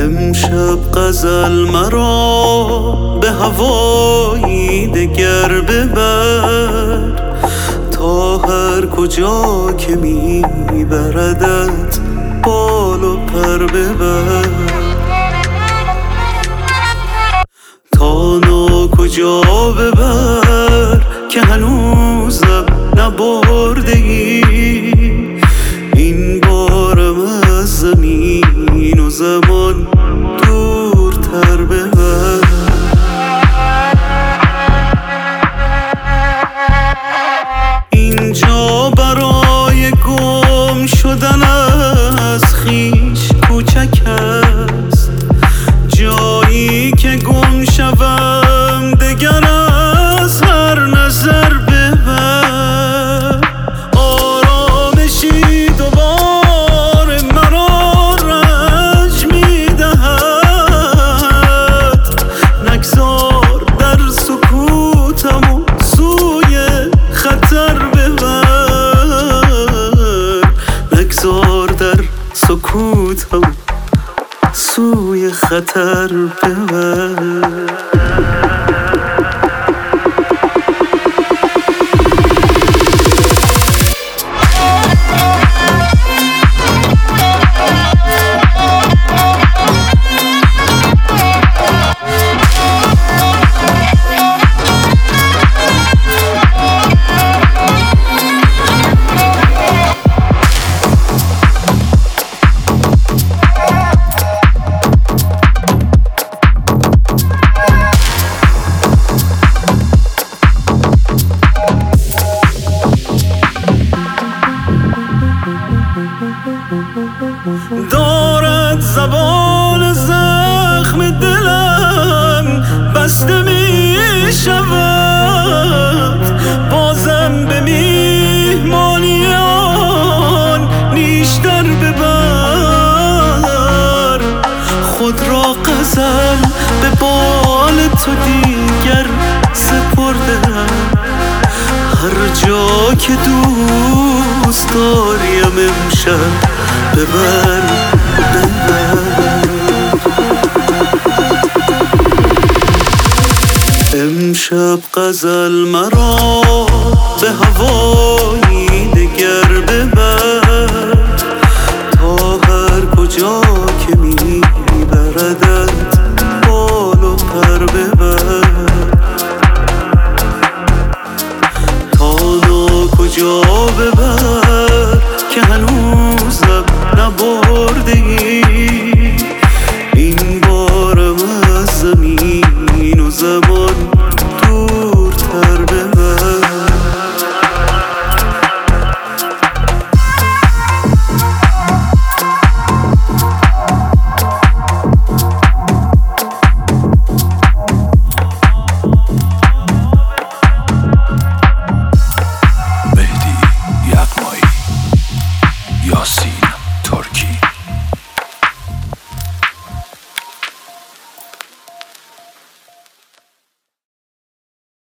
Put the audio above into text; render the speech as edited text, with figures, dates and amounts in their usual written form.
امشب غزل مرا به هوایی دگر ببر، تا هر کجا که میبردت بال و پر ببر. تا کجا ببر که هنوزم نبرده ای، این بارم از زمین و زمان دورتر ببر. اینجا برای گم شدن از خویش کوچک است، جایی که گم شوم دگر از هر نظر ببر. آرامشی دوباره مرا رنج میدهد، نگذار در سکوتم و سوی خطر ببر. نگذار در سکوتم سوی خطر ببر. دارد زبان زخم دلم بسته می شود، بازم به میهمانی آن نیشتر ببر. خود را غزل به بال تو دیگر سپردم، هر جا که دوست داریم امشب ببر ببر. امشب غزل مرا به هوایی دگر ببر، تا هر کجا که میبردت بال و پر ببر. تا کجا